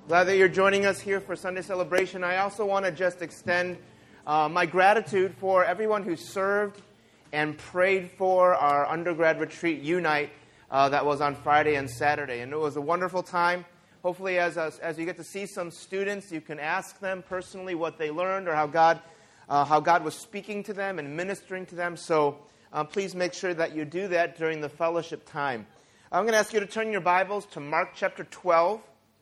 Glad that you're joining us here for Sunday celebration. I also want to just extend my gratitude for everyone who served and prayed for our undergrad retreat, Unite, that was on Friday and Saturday. And it was a wonderful time. Hopefully, as you get to see some students, you can ask them personally what they learned or how God was speaking to them and ministering to them. So please make sure that you do that during the fellowship time. I'm going to ask you to turn your Bibles to Mark chapter 12.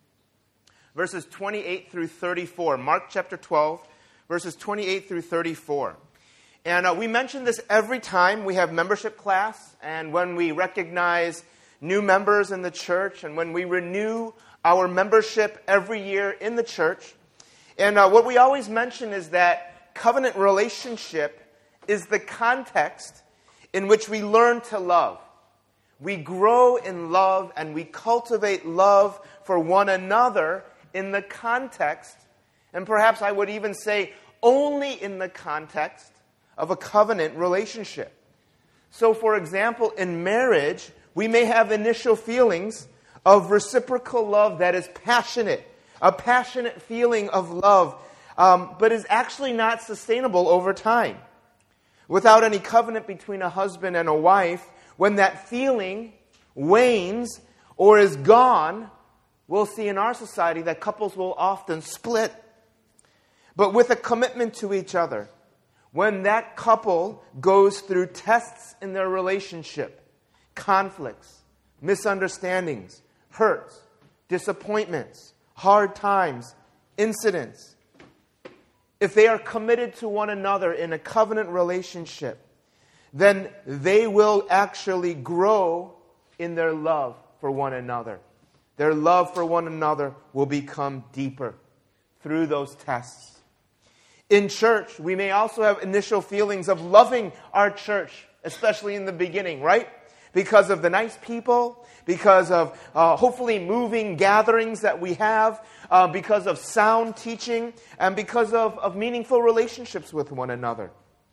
Verses 28 through 34. Mark chapter 12, verses 28 through 34. And we mention this every time we have membership class and when we recognize new members in the church and when we renew our membership every year in the church. And what we always mention is that covenant relationship is the context in which we learn to love. We grow in love and we cultivate love for one another in the context, and perhaps I would even say only in the context of a covenant relationship. So, for example, in marriage, we may have initial feelings of reciprocal love that is passionate, a passionate feeling of love, but is actually not sustainable over time. Without any covenant between a husband and a wife, when that feeling wanes or is gone, we'll see in our society that couples will often split. But with a commitment to each other, when that couple goes through tests in their relationship, conflicts, misunderstandings, hurts, disappointments, hard times, incidents, if they are committed to one another in a covenant relationship, then they will actually grow in their love for one another. Their love for one another will become deeper through those tests. In church, we may also have initial feelings of loving our church, especially in the beginning, right? Because of the nice people, because of hopefully moving gatherings that we have, because of sound teaching, and because of meaningful relationships with one another.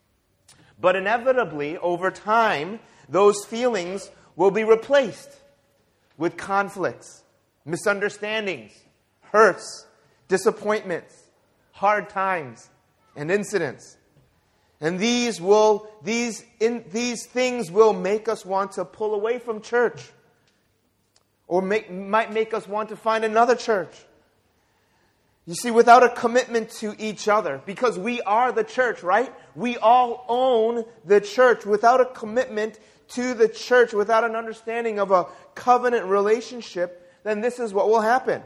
But inevitably, over time, those feelings will be replaced with conflicts, misunderstandings, hurts, disappointments, hard times, and incidents. And these things will make us want to pull away from church, or might make us want to find another church. You see, without a commitment to each other, because we are the church, right? We all own the church. Without a commitment to the church, without an understanding of a covenant relationship, then this is what will happen.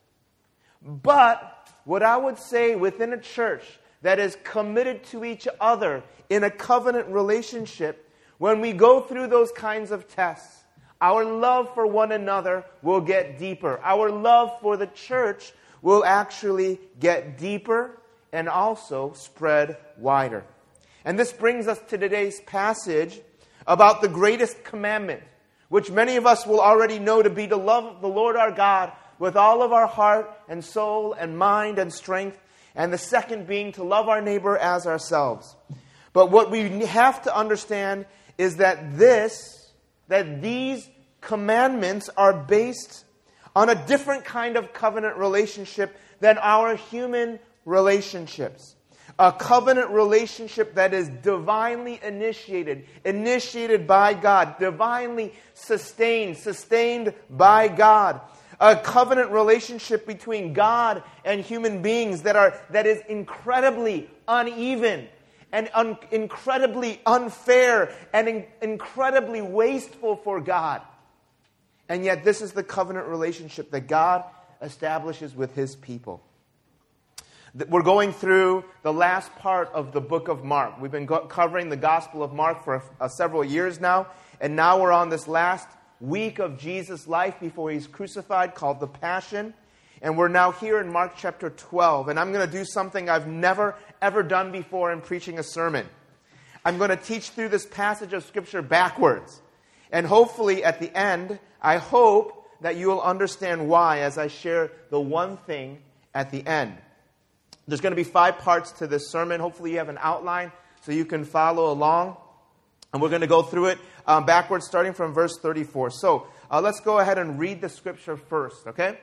But what I would say within a church that is committed to each other in a covenant relationship, when we go through those kinds of tests, our love for one another will get deeper. Our love for the church will actually get deeper and also spread wider. And this brings us to today's passage about the greatest commandment, which many of us will already know to be to love the Lord our God with all of our heart and soul and mind and strength, and the second being to love our neighbor as ourselves. But what we have to understand is that these commandments are based on a different kind of covenant relationship than our human relationships. A covenant relationship that is divinely initiated by God, divinely sustained by God. A covenant relationship between God and human beings that is incredibly uneven and incredibly unfair and incredibly wasteful for God. And yet this is the covenant relationship that God establishes with His people. We're going through the last part of the book of Mark. We've been covering the Gospel of Mark for several years now. And now we're on this last week of Jesus' life before He's crucified, called the Passion. And we're now here in Mark chapter 12. And I'm going to do something I've never, ever done before in preaching a sermon. I'm going to teach through this passage of Scripture backwards. And hopefully at the end, I hope that you will understand why as I share the one thing at the end. There's going to be 5 parts to this sermon. Hopefully you have an outline so you can follow along. And we're going to go through it backwards, starting from verse 34. So let's go ahead and read the Scripture first, okay?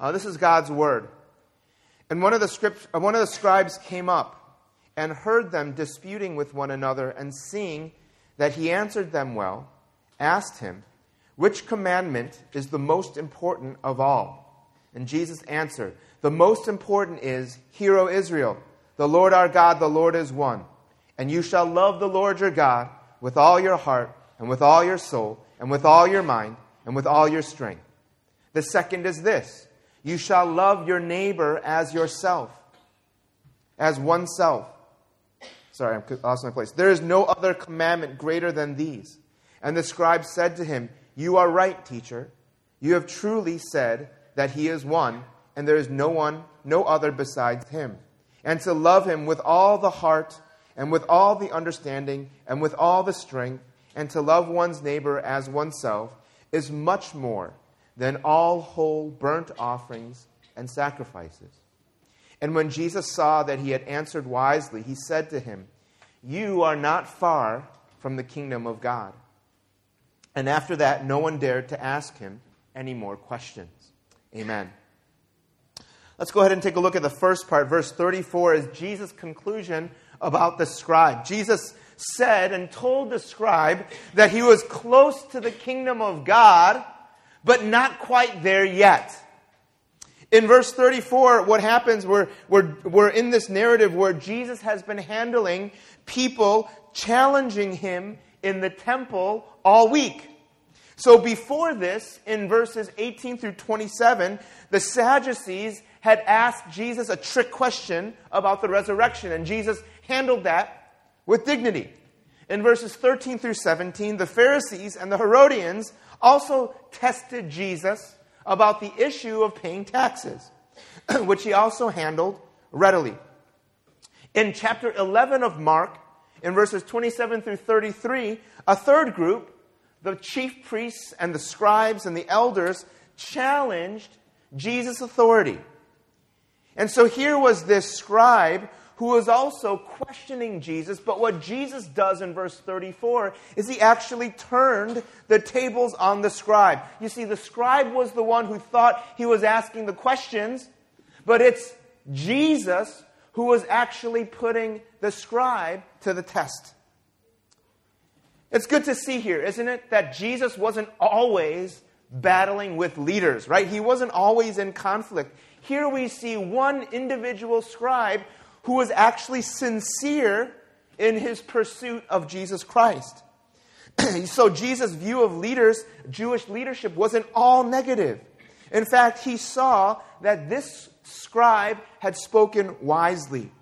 This is God's word. And one of the scribes came up and heard them disputing with one another, and seeing that he answered them well, asked him, "Which commandment is the most important of all?" And Jesus answered, "The most important is, 'Hear, O Israel, the Lord our God, the Lord is one. And you shall love the Lord your God with all your heart, and with all your soul, and with all your mind, and with all your strength. The second is this: you shall love your neighbor as yourself, as oneself." Sorry, I lost my place. "There is no other commandment greater than these." And the scribe said to him, "You are right, teacher. You have truly said that he is one, and there is no other besides him. And to love him with all the heart, and with all the understanding, and with all the strength, and to love one's neighbor as oneself, is much more than all whole burnt offerings and sacrifices." And when Jesus saw that he had answered wisely, he said to him, "You are not far from the kingdom of God." And after that, no one dared to ask him any more questions. Amen. Let's go ahead and take a look at the first part. Verse 34 is Jesus' conclusion about the scribe. Jesus said and told the scribe that he was close to the kingdom of God, but not quite there yet. In verse 34, what happens, we're in this narrative where Jesus has been handling people challenging him in the temple all week. So before this, in verses 18 through 27, the Sadducees had asked Jesus a trick question about the resurrection, and Jesus handled that with dignity. In verses 13 through 17, the Pharisees and the Herodians also tested Jesus about the issue of paying taxes, which he also handled readily. In chapter 11 of Mark, in verses 27 through 33, a third group, the chief priests and the scribes and the elders, challenged Jesus' authority. And so here was this scribe who was also questioning Jesus, but what Jesus does in verse 34 is he actually turned the tables on the scribe. You see, the scribe was the one who thought he was asking the questions, but it's Jesus who was actually putting the scribe to the test. It's good to see here, isn't it, that Jesus wasn't always battling with leaders, right? He wasn't always in conflict. Here we see one individual scribe who was actually sincere in his pursuit of Jesus Christ. So Jesus' view of leaders, Jewish leadership, wasn't all negative. In fact, he saw that this scribe had spoken wisely.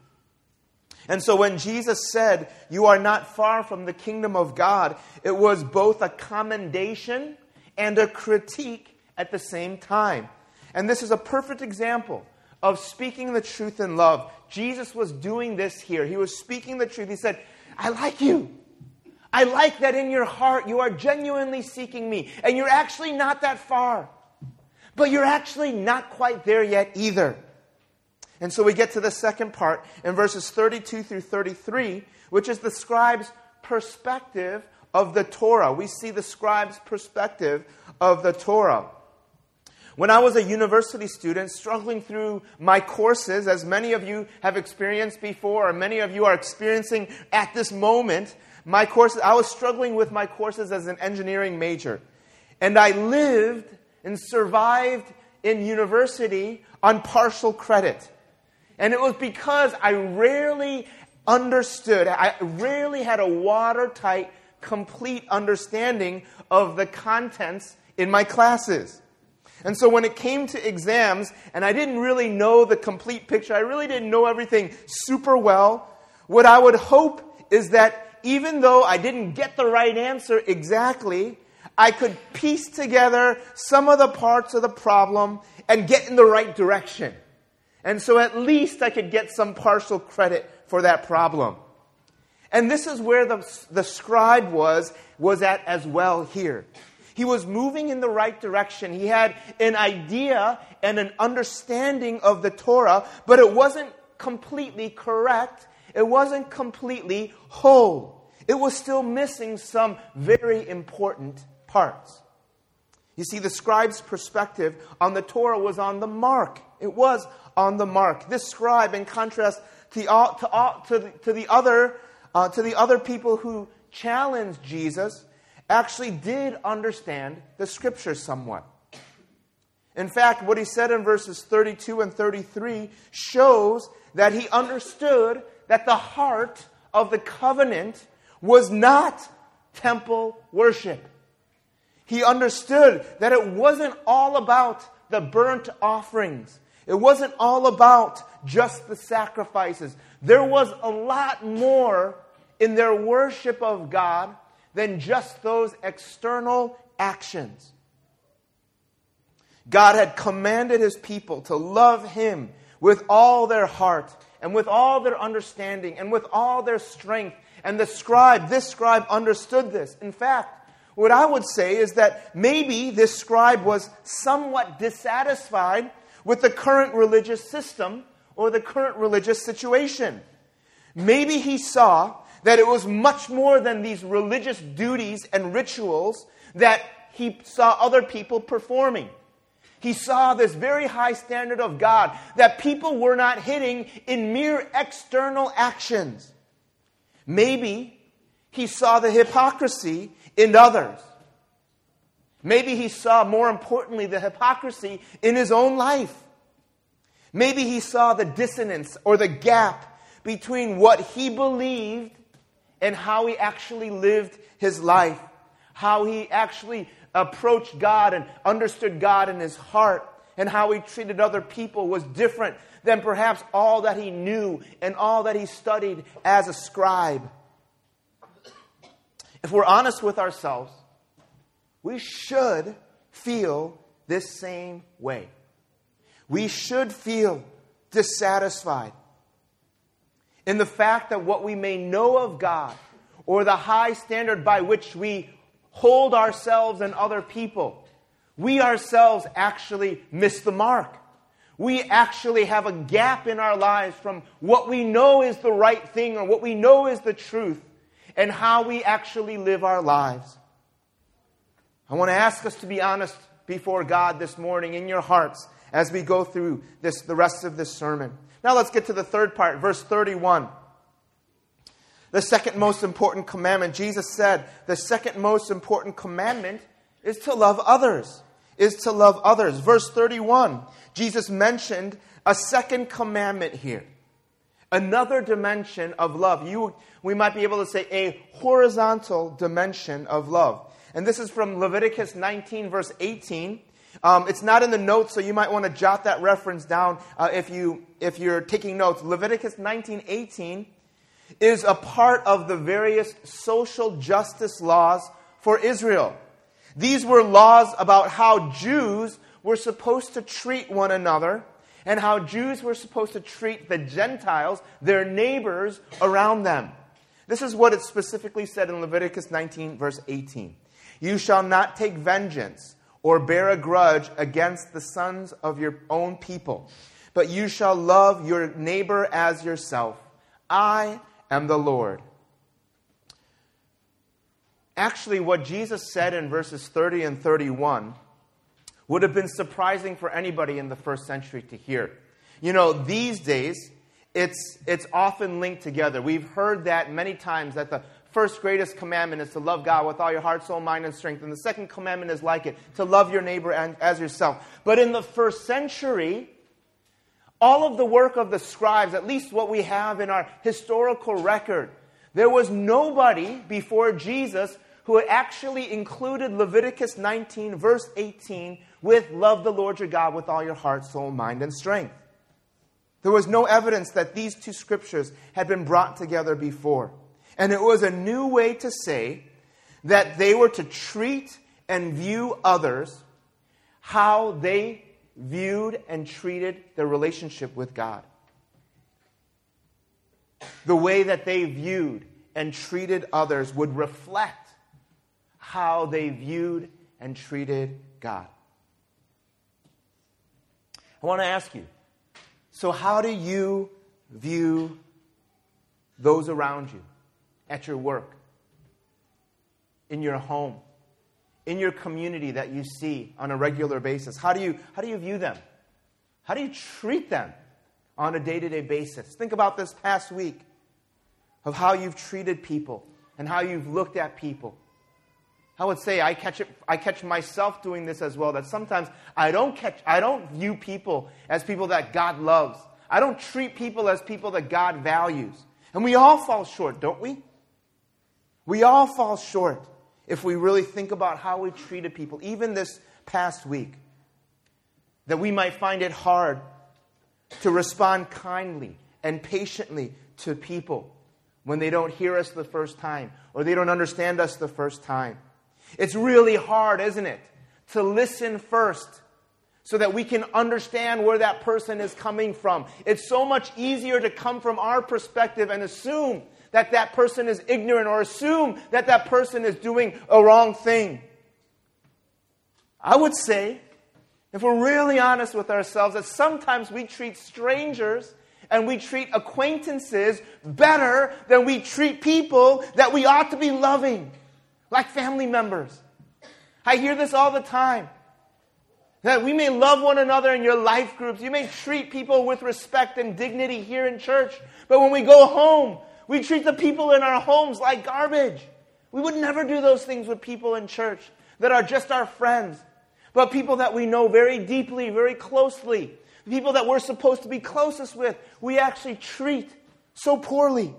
And so when Jesus said, "You are not far from the kingdom of God," it was both a commendation and a critique at the same time. And this is a perfect example of speaking the truth in love. Jesus was doing this here. He was speaking the truth. He said, "I like you. I like that in your heart you are genuinely seeking me. And you're actually not that far. But you're actually not quite there yet either." And so we get to the second part in verses 32 through 33, which is the scribe's perspective of the Torah. We see the scribe's perspective of the Torah. When I was a university student struggling through my courses, as many of you have experienced before, or many of you are experiencing at this moment, my courses, I was struggling with my courses as an engineering major. And I lived and survived in university on partial credit. And it was because I rarely understood, I rarely had a watertight, complete understanding of the contents in my classes. And so when it came to exams, and I didn't really know the complete picture, I really didn't know everything super well, what I would hope is that even though I didn't get the right answer exactly, I could piece together some of the parts of the problem and get in the right direction. And so at least I could get some partial credit for that problem. And this is where the scribe was at as well here. He was moving in the right direction. He had an idea and an understanding of the Torah, but it wasn't completely correct. It wasn't completely whole. It was still missing some very important parts. You see, the scribe's perspective on the Torah was on the mark. It was on the mark. This scribe, in contrast to the other people who challenged Jesus, actually did understand the Scriptures somewhat. In fact, what he said in verses 32 and 33 shows that he understood that the heart of the covenant was not temple worship. He understood that it wasn't all about the burnt offerings. It wasn't all about just the sacrifices. There was a lot more in their worship of God than just those external actions. God had commanded His people to love Him with all their heart and with all their understanding and with all their strength. And this scribe understood this. In fact, what I would say is that maybe this scribe was somewhat dissatisfied with the current religious system or the current religious situation. Maybe he saw that it was much more than these religious duties and rituals that he saw other people performing. He saw this very high standard of God that people were not hitting in mere external actions. Maybe he saw the hypocrisy in others. Maybe he saw, more importantly, the hypocrisy in his own life. Maybe he saw the dissonance or the gap between what he believed and how he actually lived his life. How he actually approached God and understood God in his heart. And how he treated other people was different than perhaps all that he knew and all that he studied as a scribe. If we're honest with ourselves, we should feel this same way. We should feel dissatisfied in the fact that what we may know of God or the high standard by which we hold ourselves and other people, we ourselves actually miss the mark. We actually have a gap in our lives from what we know is the right thing or what we know is the truth and how we actually live our lives. I want to ask us to be honest before God this morning in your hearts as we go through the rest of this sermon. Now let's get to the third part, verse 31. The second most important commandment. Jesus said the second most important commandment is to love others. Verse 31, Jesus mentioned a second commandment here. Another dimension of love. We might be able to say a horizontal dimension of love. And this is from Leviticus 19, verse 18. It's not in the notes, so you might want to jot that reference down if you're taking notes. Leviticus 19:18 is a part of the various social justice laws for Israel. These were laws about how Jews were supposed to treat one another and how Jews were supposed to treat the Gentiles, their neighbors around them. This is what it specifically said in Leviticus 19, verse 18. You shall not take vengeance or bear a grudge against the sons of your own people, but you shall love your neighbor as yourself. I am the Lord. Actually, what Jesus said in verses 30 and 31 would have been surprising for anybody in the first century to hear. You know, these days, it's often linked together. We've heard that many times, that the first greatest commandment is to love God with all your heart, soul, mind, and strength. And the second commandment is like it, to love your neighbor as yourself. But in the first century, all of the work of the scribes, at least what we have in our historical record, there was nobody before Jesus who had actually included Leviticus 19, verse 18, with love the Lord your God with all your heart, soul, mind, and strength. There was no evidence that these two scriptures had been brought together before. And it was a new way to say that they were to treat and view others how they viewed and treated their relationship with God. The way that they viewed and treated others would reflect how they viewed and treated God. I want to ask you, so how do you view those around you? At your work, in your home, in your community that you see on a regular basis? How do you view them? How do you treat them on a day-to-day basis? Think about this past week of how you've treated people and how you've looked at people. I would say I catch myself doing this as well, that sometimes I don't view people as people that God loves. I don't treat people as people that God values. And we all fall short, don't we? We all fall short if we really think about how we treated people, even this past week. That we might find it hard to respond kindly and patiently to people when they don't hear us the first time or they don't understand us the first time. It's really hard, isn't it, to listen first so that we can understand where that person is coming from. It's so much easier to come from our perspective and assume that that person is ignorant or assume that that person is doing a wrong thing. I would say, if we're really honest with ourselves, that sometimes we treat strangers and we treat acquaintances better than we treat people that we ought to be loving, like family members. I hear this all the time. That we may love one another in your life groups. You may treat people with respect and dignity here in church. But when we go home, we treat the people in our homes like garbage. We would never do those things with people in church that are just our friends. But people that we know very deeply, very closely. People that we're supposed to be closest with, we actually treat so poorly.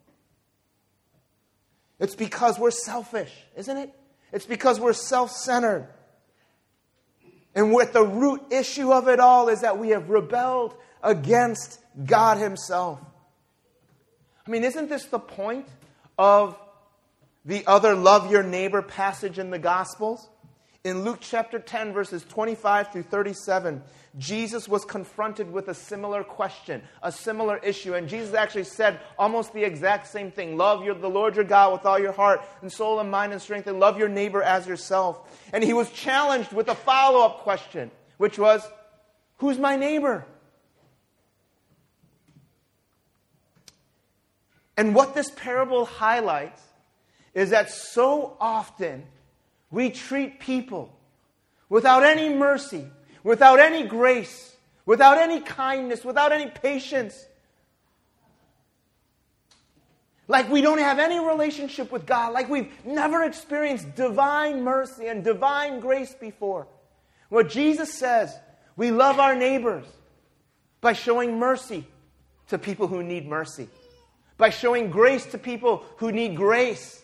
It's because we're selfish, isn't it? It's because we're self-centered. And what the root issue of it all is that we have rebelled against God Himself. I mean, isn't this the point of the other love your neighbor passage in the Gospels? In Luke chapter 10, verses 25 through 37, Jesus was confronted with a similar question, a similar issue. And Jesus actually said almost the exact same thing. Love the Lord your God with all your heart and soul and mind and strength, and love your neighbor as yourself. And He was challenged with a follow-up question, which was, who's my neighbor? And what this parable highlights is that so often we treat people without any mercy, without any grace, without any kindness, without any patience. Like we don't have any relationship with God, like we've never experienced divine mercy and divine grace before. What Jesus says, we love our neighbors by showing mercy to people who need mercy, by showing grace to people who need grace.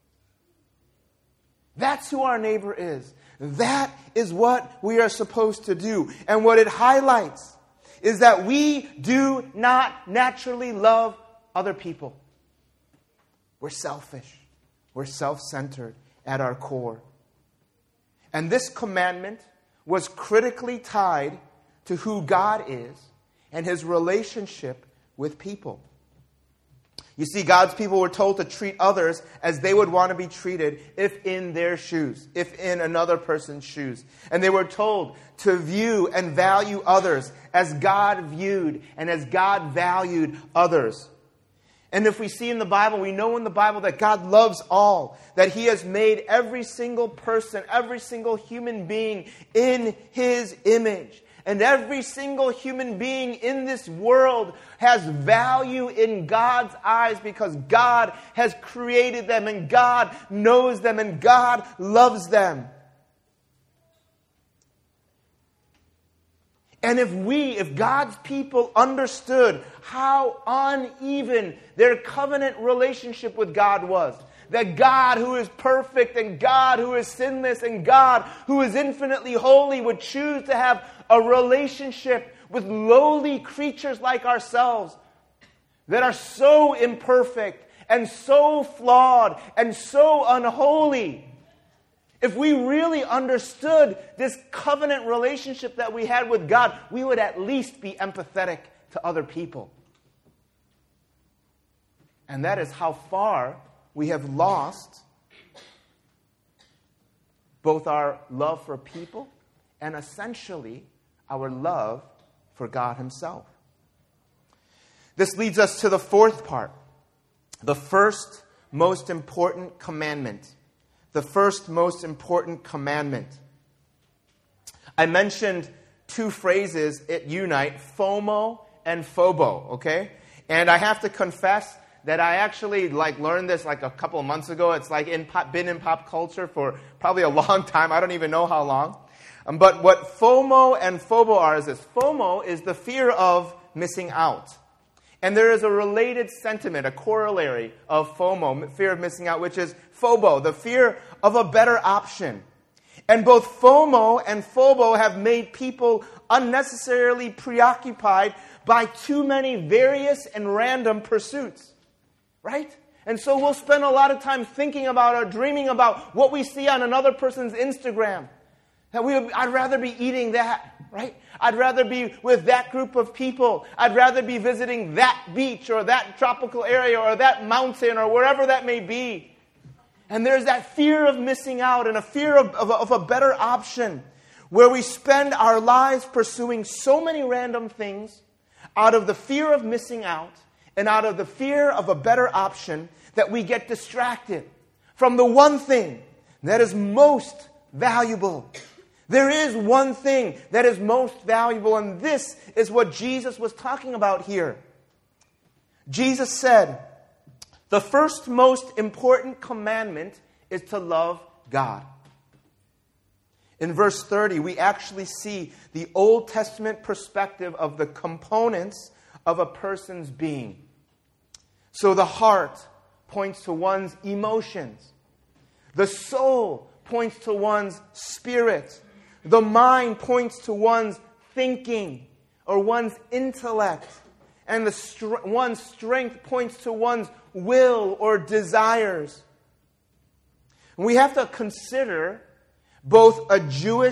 That's who our neighbor is. That is what we are supposed to do. And what it highlights is that we do not naturally love other people. We're selfish. We're self-centered at our core. And this commandment was critically tied to who God is and His relationship with people. You see, God's people were told to treat others as they would want to be treated if in their shoes, if in another person's shoes. And they were told to view and value others as God viewed and as God valued others. And if we see in the Bible, we know in the Bible that God loves all, that He has made every single person, every single human being in His image. And every single human being in this world has value in God's eyes because God has created them and God knows them and God loves them. And if God's people understood how uneven their covenant relationship with God was, that God who is perfect and God who is sinless and God who is infinitely holy would choose to have a relationship with lowly creatures like ourselves that are so imperfect and so flawed and so unholy. If we really understood this covenant relationship that we had with God, we would at least be empathetic to other people. And that is how far we have lost both our love for people and essentially our love for God Himself. This leads us to the fourth part, the first most important commandment. the first most important commandment. I mentioned two phrases at Unite, FOMO and FOBO, okay? And I have to confess that I actually learned this a couple of months ago. It's been in pop culture for probably a long time. I don't even know how long. But what FOMO and FOBO are is this. FOMO is the fear of missing out. And there is a related sentiment, a corollary of FOMO, fear of missing out, which is FOBO, the fear of a better option. And both FOMO and FOBO have made people unnecessarily preoccupied by too many various and random pursuits. Right? And so we'll spend a lot of time thinking about or dreaming about what we see on another person's Instagram. I'd rather be eating that, right? I'd rather be with that group of people. I'd rather be visiting that beach or that tropical area or that mountain or wherever that may be. And there's that fear of missing out and a fear of a better option where we spend our lives pursuing so many random things out of the fear of missing out and out of the fear of a better option that we get distracted from the one thing that is most valuable. There is one thing that is most valuable, and this is what Jesus was talking about here. Jesus said, the first most important commandment is to love God. In verse 30, we actually see the Old Testament perspective of the components of a person's being. So the heart points to one's emotions. The soul points to one's spirit. The mind points to one's thinking or one's intellect. And one's strength points to one's will or desires. And we have to consider both what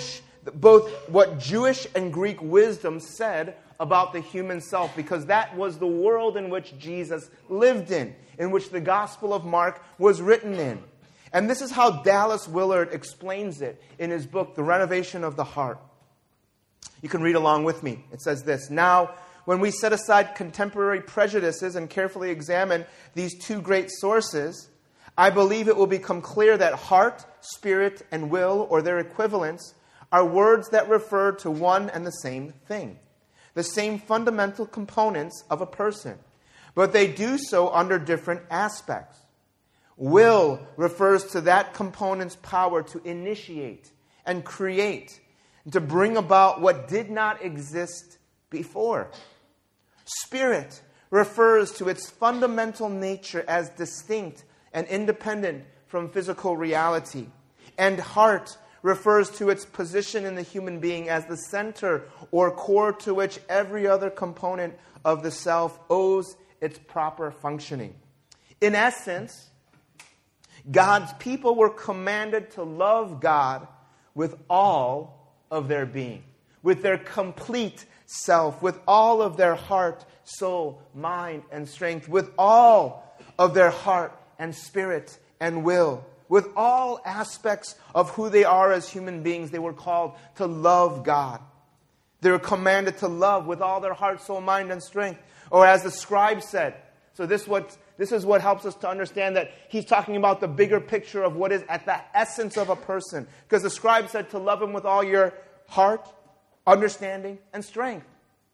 Jewish and Greek wisdom said about the human self, because that was the world in which Jesus lived in which the Gospel of Mark was written in. And this is how Dallas Willard explains it in his book, The Renovation of the Heart. You can read along with me. It says this: now, when we set aside contemporary prejudices and carefully examine these two great sources, I believe it will become clear that heart, spirit, and will, or their equivalents, are words that refer to one and the same thing, the same fundamental components of a person, but they do so under different aspects. Will refers to that component's power to initiate and create, and to bring about what did not exist before. Spirit refers to its fundamental nature as distinct and independent from physical reality. And heart refers to its position in the human being as the center or core to which every other component of the self owes its proper functioning. In essence, God's people were commanded to love God with all of their being, with their complete self, with all of their heart, soul, mind, and strength, with all of their heart and spirit and will, with all aspects of who they are as human beings. They were called to love God. They were commanded to love with all their heart, soul, mind, and strength. Or as the scribe said, so this is what helps us to understand that he's talking about the bigger picture of what is at the essence of a person. Because the scribe said to love him with all your heart, understanding, and strength.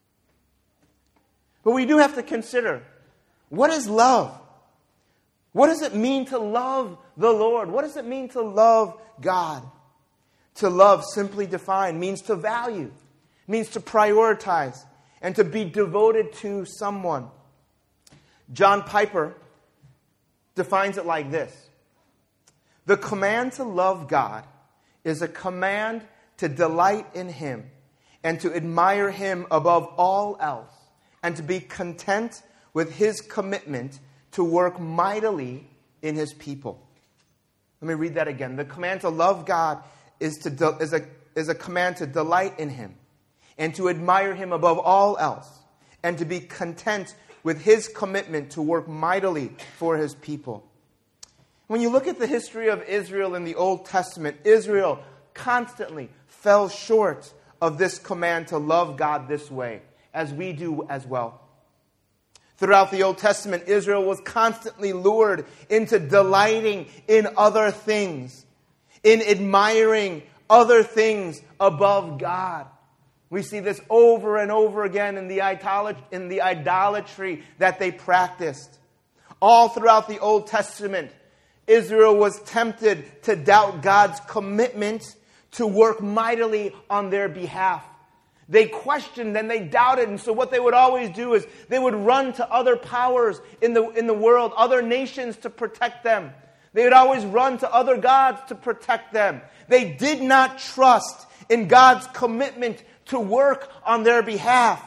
But we do have to consider, what is love? What does it mean to love the Lord? What does it mean to love God? To love, simply defined, means to value, means to prioritize, and to be devoted to someone. John Piper defines it like this: the command to love God is a command to delight in Him and to admire Him above all else, and to be content with His commitment to work mightily in His people. Let me read that again. The command to love God is a command to delight in Him and to admire Him above all else, and to be content with His commitment to work mightily for His people. When you look at the history of Israel in the Old Testament, Israel constantly fell short of this command to love God this way, as we do as well. Throughout the Old Testament, Israel was constantly lured into delighting in other things in admiring other things above God. We see this over and over again in the idolatry that they practiced. All throughout the Old Testament, Israel was tempted to doubt God's commitment to work mightily on their behalf. They questioned and they doubted, and so what they would always do is they would run to other powers in the world, other nations to protect them. They would always run to other gods to protect them. They did not trust in God's commitment to work on their behalf.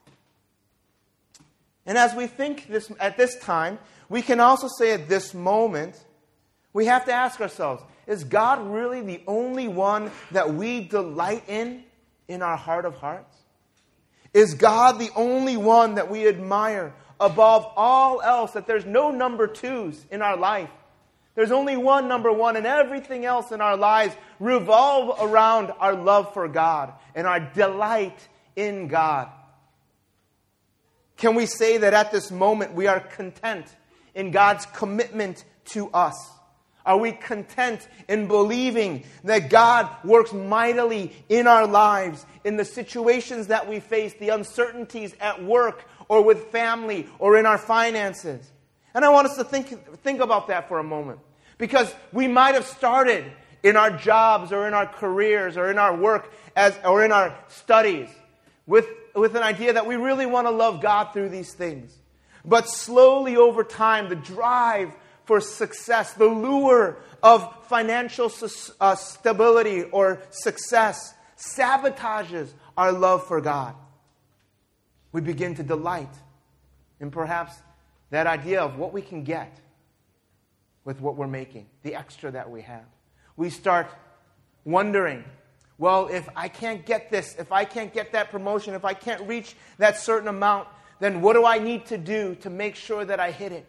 And as we think this at this time, we can also say at this moment, we have to ask ourselves, is God really the only one that we delight in our heart of hearts? Is God the only one that we admire above all else, that there's no number twos in our life? There's only one number one, and everything else in our lives revolve around our love for God and our delight in God. Can we say that at this moment we are content in God's commitment to us? Are we content in believing that God works mightily in our lives, in the situations that we face, the uncertainties at work or with family or in our finances? And I want us to think about that for a moment. Because we might have started in our jobs or in our careers or in our work or in our studies with an idea that we really want to love God through these things. But slowly over time, the drive for success, the lure of financial stability or success sabotages our love for God. We begin to delight in perhaps that idea of what we can get with what we're making, the extra that we have. We start wondering, well, if I can't get this, if I can't get that promotion, if I can't reach that certain amount, then what do I need to do to make sure that I hit it?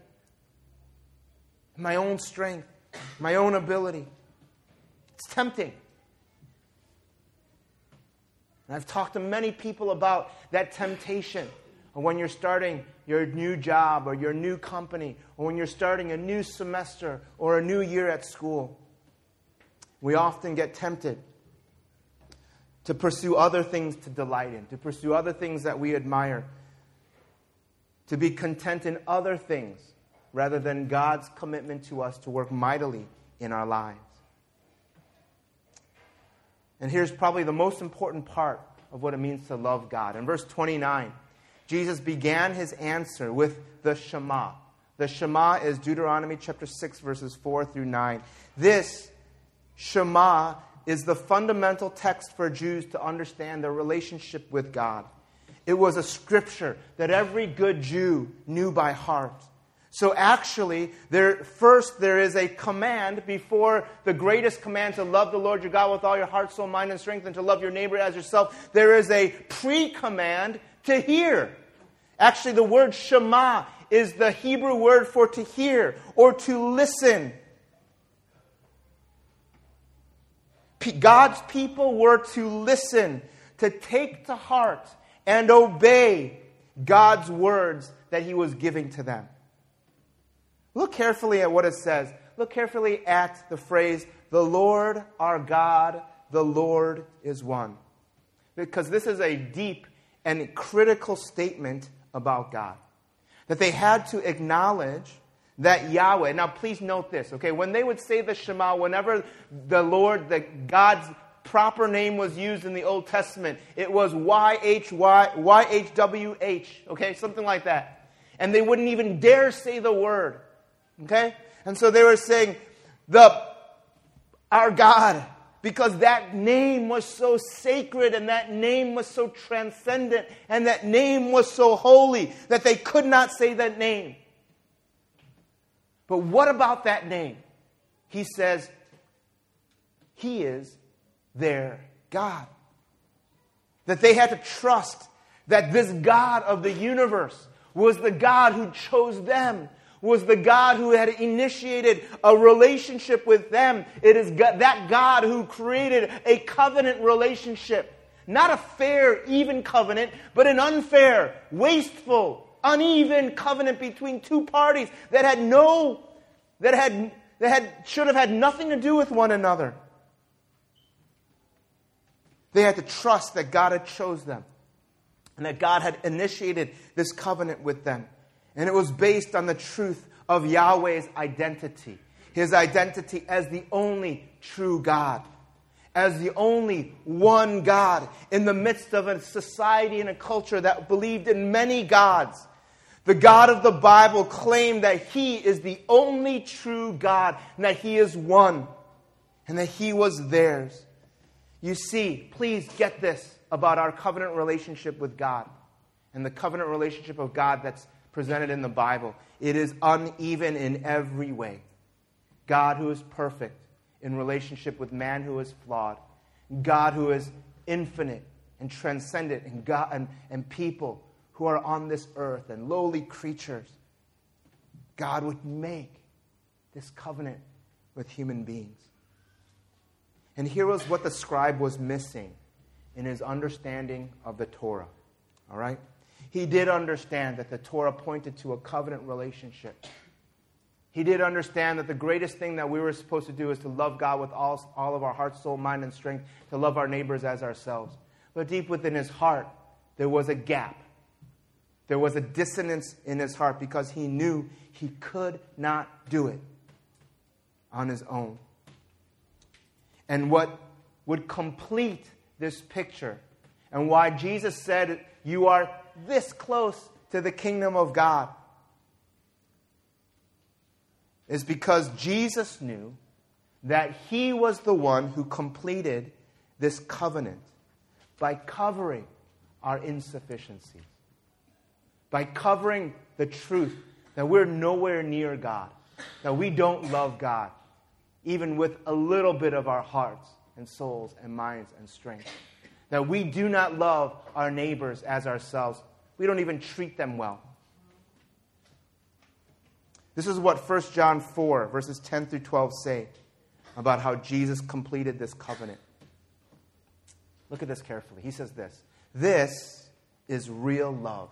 My own strength, my own ability. It's tempting. And I've talked to many people about that temptation when you're starting your new job or your new company, or when you're starting a new semester or a new year at school. We often get tempted to pursue other things to delight in, to pursue other things that we admire, to be content in other things rather than God's commitment to us to work mightily in our lives. And here's probably the most important part of what it means to love God. In verse 29, Jesus began his answer with the Shema. The Shema is Deuteronomy chapter 6, verses 4 through 9. This Shema is the fundamental text for Jews to understand their relationship with God. It was a scripture that every good Jew knew by heart. So actually, there is a command before the greatest command to love the Lord your God with all your heart, soul, mind, and strength, and to love your neighbor as yourself. There is a pre-command to hear. Actually, the word Shema is the Hebrew word for to hear or to listen. God's people were to listen, to take to heart and obey God's words that he was giving to them. Look carefully at what it says. Look carefully at the phrase, the Lord our God, the Lord is one. Because this is a deep and critical statement about God. That they had to acknowledge that Yahweh, now please note this, okay? When they would say the Shema, whenever God's proper name was used in the Old Testament, it was YHWH, okay? Something like that. And they wouldn't even dare say the word. Okay? And so they were saying, our God, because that name was so sacred and that name was so transcendent and that name was so holy that they could not say that name. But what about that name? He says, he is their God. That they had to trust that this God of the universe was the God who chose them, was the God who had initiated a relationship with them. It is that God who created a covenant relationship. Not a fair, even covenant, but an unfair, wasteful, uneven covenant between two parties that should have had nothing to do with one another. They had to trust that God had chosen them and that God had initiated this covenant with them. And it was based on the truth of Yahweh's identity. His identity as the only true God. As the only one God in the midst of a society and a culture that believed in many gods. The God of the Bible claimed that He is the only true God and that He is one and that He was theirs. You see, please get this about our covenant relationship with God and the covenant relationship of God that's presented in the Bible. It is uneven in every way. God who is perfect in relationship with man who is flawed. God who is infinite and transcendent, and God and people who are on this earth and lowly creatures. God would make this covenant with human beings. And here was what the scribe was missing in his understanding of the Torah. All right? He did understand that the Torah pointed to a covenant relationship. He did understand that the greatest thing that we were supposed to do is to love God with all of our heart, soul, mind, and strength, to love our neighbors as ourselves. But deep within his heart, there was a gap. There was a dissonance in his heart because he knew he could not do it on his own. And what would complete this picture, and why Jesus said, you are this close to the kingdom of God, is because Jesus knew that He was the one who completed this covenant by covering our insufficiencies, by covering the truth that we're nowhere near God, that we don't love God, even with a little bit of our hearts and souls and minds and strength, that we do not love our neighbors as ourselves. We don't even treat them well. This is what 1 John 4, verses 10 through 12 say about how Jesus completed this covenant. Look at this carefully. He says this. This is real love.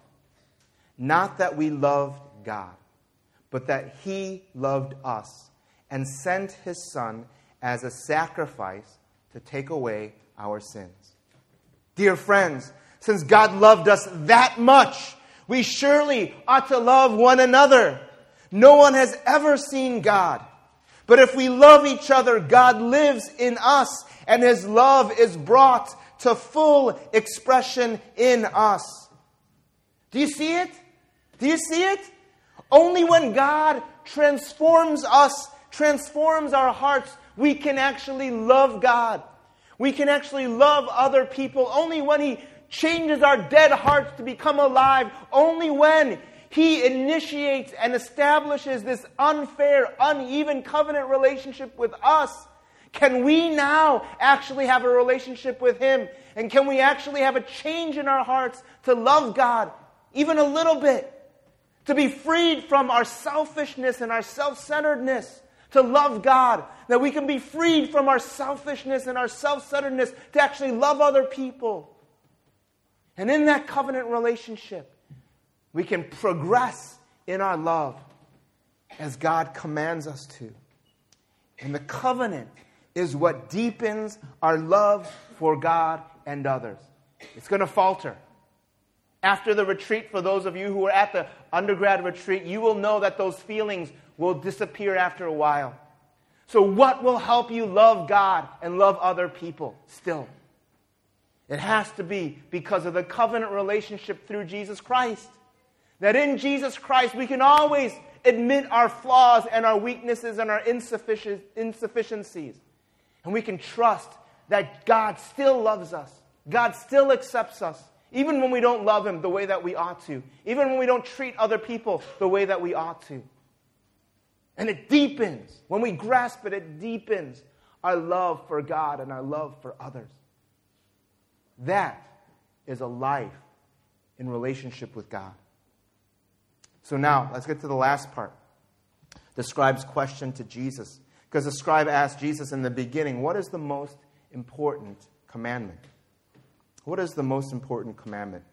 Not that we loved God, but that He loved us and sent His Son as a sacrifice to take away our sins. Dear friends, since God loved us that much, we surely ought to love one another. No one has ever seen God. But if we love each other, God lives in us, and His love is brought to full expression in us. Do you see it? Do you see it? Only when God transforms us, transforms our hearts, we can actually love God. We can actually love other people. Only when He changes our dead hearts to become alive. Only when He initiates and establishes this unfair, uneven covenant relationship with us, can we now actually have a relationship with Him? And can we actually have a change in our hearts to love God, even a little bit? To be freed from our selfishness and our self-centeredness, to love God. That we can be freed from our selfishness and our self-centeredness to actually love other people. And in that covenant relationship, we can progress in our love as God commands us to. And the covenant is what deepens our love for God and others. It's going to falter. After the retreat, for those of you who were at the undergrad retreat, you will know that those feelings will disappear after a while. So what will help you love God and love other people still? It has to be because of the covenant relationship through Jesus Christ. That in Jesus Christ we can always admit our flaws and our weaknesses and our insufficiencies. And we can trust that God still loves us. God still accepts us. Even when we don't love Him the way that we ought to. Even when we don't treat other people the way that we ought to. And it deepens. When we grasp it, it deepens our love for God and our love for others. That is a life in relationship with God. So now, let's get to the last part. The scribe's question to Jesus. Because the scribe asked Jesus in the beginning, what is the most important commandment? What is the most important commandment?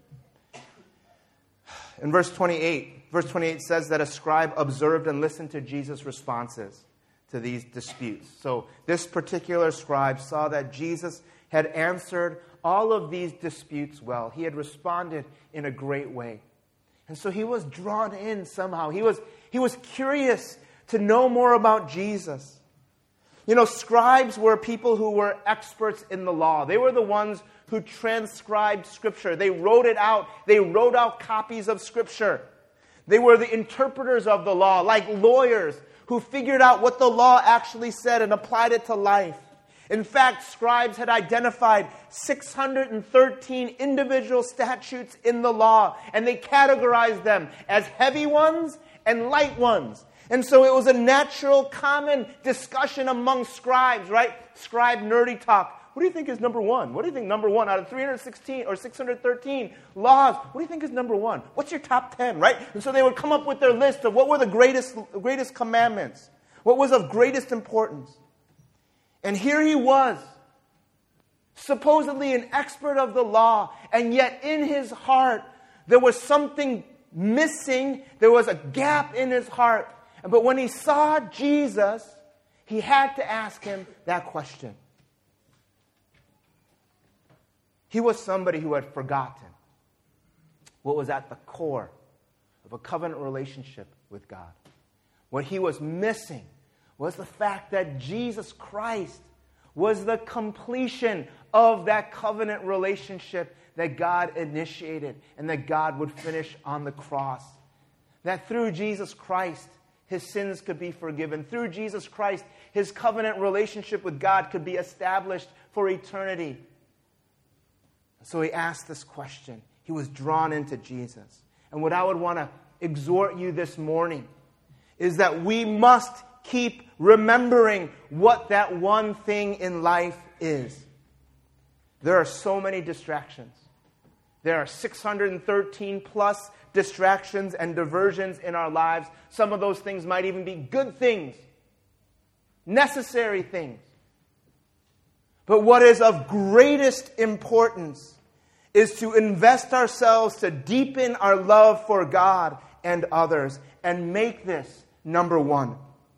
In verse 28 says that a scribe observed and listened to Jesus' responses to these disputes. So this particular scribe saw that Jesus had answered all of these disputes well. He had responded in a great way. And so he was drawn in somehow. He was curious to know more about Jesus. You know, scribes were people who were experts in the law. They were the ones who transcribed Scripture. They wrote it out. They wrote out copies of Scripture. They were the interpreters of the law, like lawyers who figured out what the law actually said and applied it to life. In fact, scribes had identified 613 individual statutes in the law, and they categorized them as heavy ones and light ones. And so it was a natural, common discussion among scribes, right? Scribe nerdy talk. What do you think is number one? What do you think number one out of 316 or 613 laws? What do you think is number one? What's your top 10, right? And so they would come up with their list of what were the greatest commandments, what was of greatest importance. And here he was, supposedly an expert of the law, and yet in his heart there was something missing. There was a gap in his heart. But when he saw Jesus, he had to ask him that question. He was somebody who had forgotten what was at the core of a covenant relationship with God. What he was missing was the fact that Jesus Christ was the completion of that covenant relationship that God initiated and that God would finish on the cross. That through Jesus Christ, his sins could be forgiven. Through Jesus Christ, his covenant relationship with God could be established for eternity. So he asked this question. He was drawn into Jesus. And what I would want to exhort you this morning is that we must keep remembering what that one thing in life is. There are so many distractions. There are 613 plus distractions and diversions in our lives. Some of those things might even be good things, necessary things. But what is of greatest importance is to invest ourselves to deepen our love for God and others and make this number one.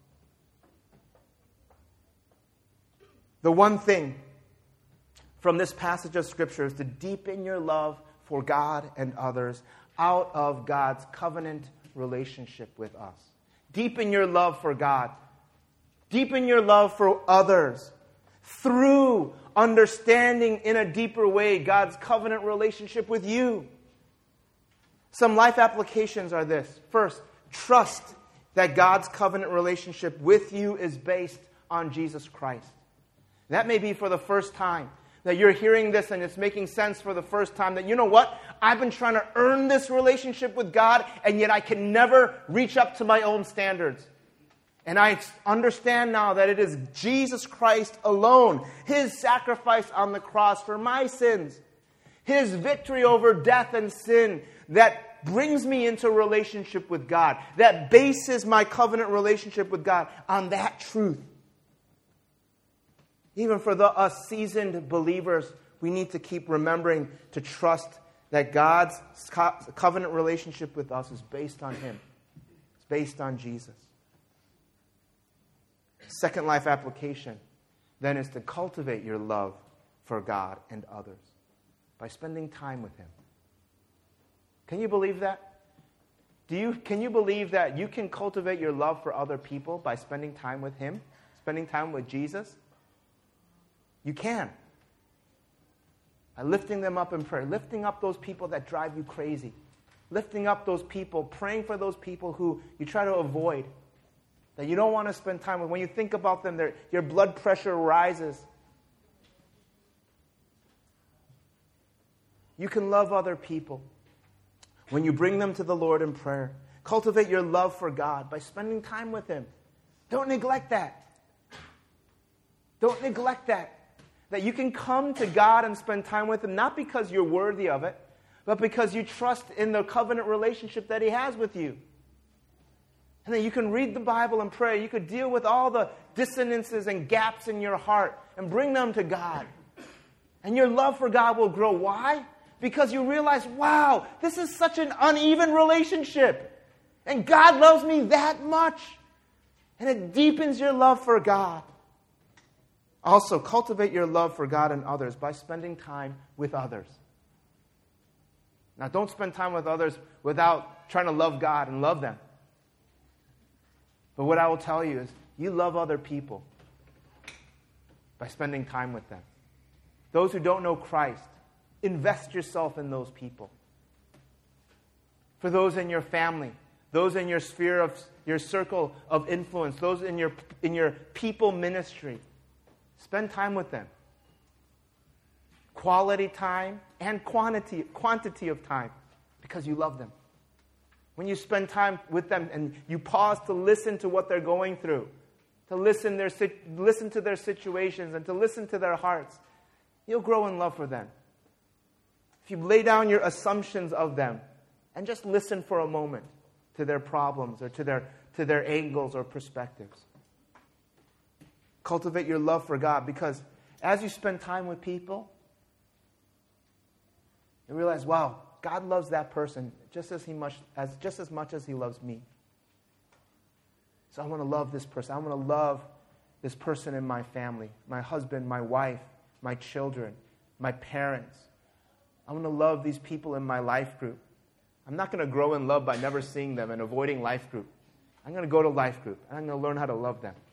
The one thing from this passage of Scripture is to deepen your love for God and others out of God's covenant relationship with us. Deepen your love for God. Deepen your love for others through understanding in a deeper way God's covenant relationship with you. Some life applications are this. First, trust that God's covenant relationship with you is based on Jesus Christ. That may be for the first time that you're hearing this and it's making sense for the first time that, you know what? I've been trying to earn this relationship with God, and yet I can never reach up to my own standards. And I understand now that it is Jesus Christ alone, his sacrifice on the cross for my sins, his victory over death and sin that brings me into a relationship with God, that bases my covenant relationship with God on that truth. Even for us seasoned believers, we need to keep remembering to trust that God's covenant relationship with us is based on him. It's based on Jesus. Second life application, then, is to cultivate your love for God and others by spending time with him. Can you believe that? Can you believe that you can cultivate your love for other people by spending time with him? Spending time with Jesus? You can. By lifting them up in prayer. Lifting up those people that drive you crazy. Lifting up those people. Praying for those people who you try to avoid. That you don't want to spend time with. When you think about them, your blood pressure rises. You can love other people when you bring them to the Lord in prayer. Cultivate your love for God by spending time with him. Don't neglect that. Don't neglect that. That you can come to God and spend time with him, not because you're worthy of it, but because you trust in the covenant relationship that he has with you. And then you can read the Bible and pray. You could deal with all the dissonances and gaps in your heart and bring them to God. And your love for God will grow. Why? Because you realize, wow, this is such an uneven relationship. And God loves me that much. And it deepens your love for God. Also, cultivate your love for God and others by spending time with others. Now, don't spend time with others without trying to love God and love them. But what I will tell you is, you love other people by spending time with them. Those who don't know Christ, invest yourself in those people. For those in your family, those in your sphere of your circle of influence, those in your people ministry, spend time with them. Quality time and quantity of time, because you love them. When you spend time with them and you pause to listen to what they're going through, to listen to their situations and to listen to their hearts, you'll grow in love for them. If you lay down your assumptions of them and just listen for a moment to their problems or to their angles or perspectives. Cultivate your love for God, because as you spend time with people, you realize, wow, God loves that person just as much as He loves me. So I want to love this person. I want to love this person in my family, my husband, my wife, my children, my parents. I want to love these people in my life group. I'm not going to grow in love by never seeing them and avoiding life group. I'm going to go to life group, and I'm going to learn how to love them.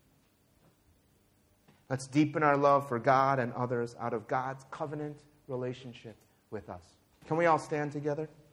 Let's deepen our love for God and others out of God's covenant relationship with us. Can we all stand together?